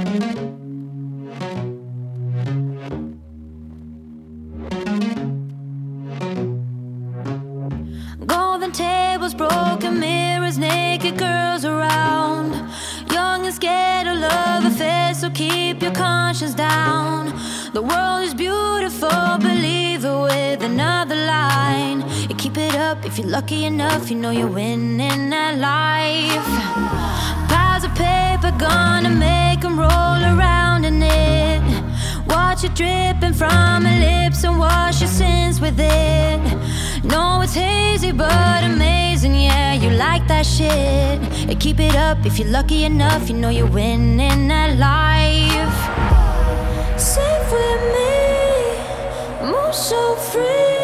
Golden tables, broken mirrors, naked girls around. Young and scared of love affairs, so keep your conscience down. The world is beautiful, believe it with another line. You keep it up if you're lucky enough, you know you're winning at life. Piles of paper, gonna make them roll around in it. Watch it dripping from her lips and wash your sins with it. No, it's hazy but amazing, yeah, you like that shit. You keep it up if you're lucky enough, you know you're winning at life. Safe with me, move so free.